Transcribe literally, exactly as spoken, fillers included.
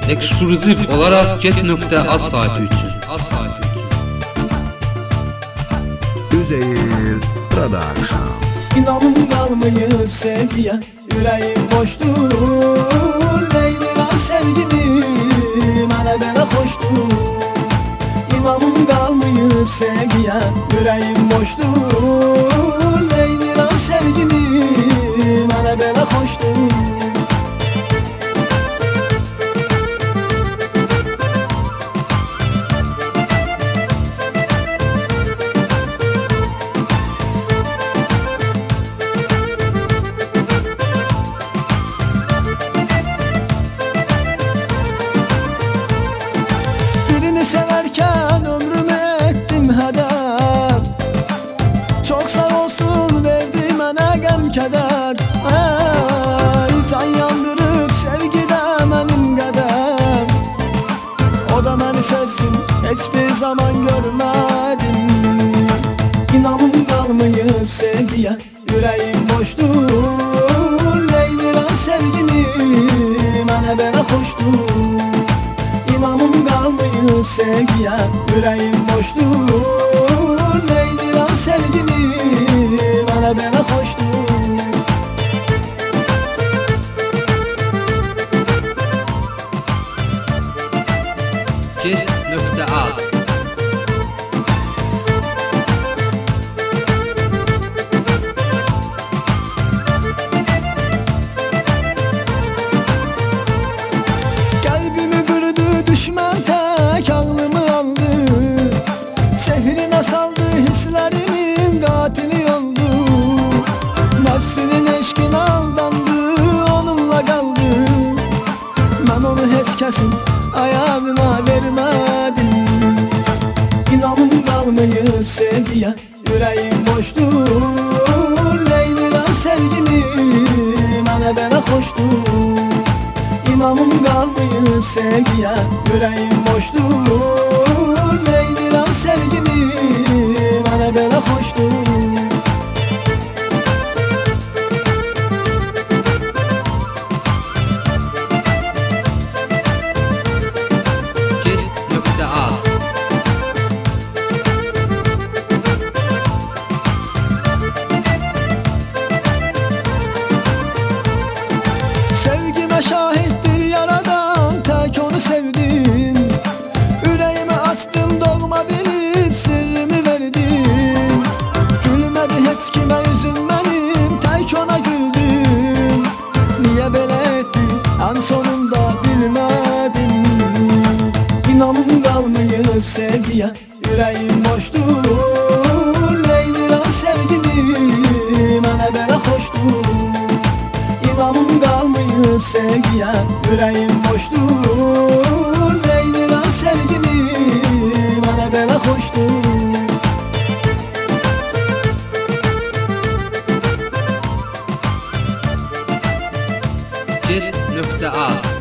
ekskluzif olarak get nokta az saati üçün. Üzeyir Production. İnamım kalmayıp sevgiye, yüreğim boştur. Leyliram sevgilim, hele bana hoştur. İnamım kalmayıp sevgiye, yüreğim boştur. Leyliram sevgilim, hele bana hoştur. Severken ömrümü ettim heder. Çok sağ olsun verdi mənə gəm keder. Ey, can yandırıp sevgide mənim qədər. O da məni sevsin hiçbir zaman görmedim. İnamım kalmayıp sevgiye, yüreğim boştur. Leyliram sevgilim, mənə belə hoştur. İnamım kalmayıp sevgiye, yüreğim boştur. Leyliram sevgilim, hele bana hoştur. get nokta az. Düşman tek ağlımı aldı. Sehrine saldı, hislerimin katili oldu. Nefsinin eşkine aldandı, onunla kaldı. Ben onu hiç kesin ayağına vermedim. İnamım kalmayıp sevgiye, yüreğim boştur. Leyliram sevgilim, hele bana hoştur. İnamım kalmayıp sevgiye, yüreğim boştur. Leyliram sevgilim, hele bana hoştur. get nokta az. Sevgime şahittir yaradan, tek onu sevdim. Yüreğime açtım, doğma bilip sırrımı verdim. Gülmedi hiç kime yüzüm benim, tek ona güldüm. Niye böyle etti en sonunda bilmedim. İnamım kalmayıp sevgiye, yüreğim boştur. Leyliram sevgilim, hele bana hoştur. İnamım kalmayıp sevgiye, yüreğim boştur. Leyliram sevgilim, hele bana hoştur. get nokta az.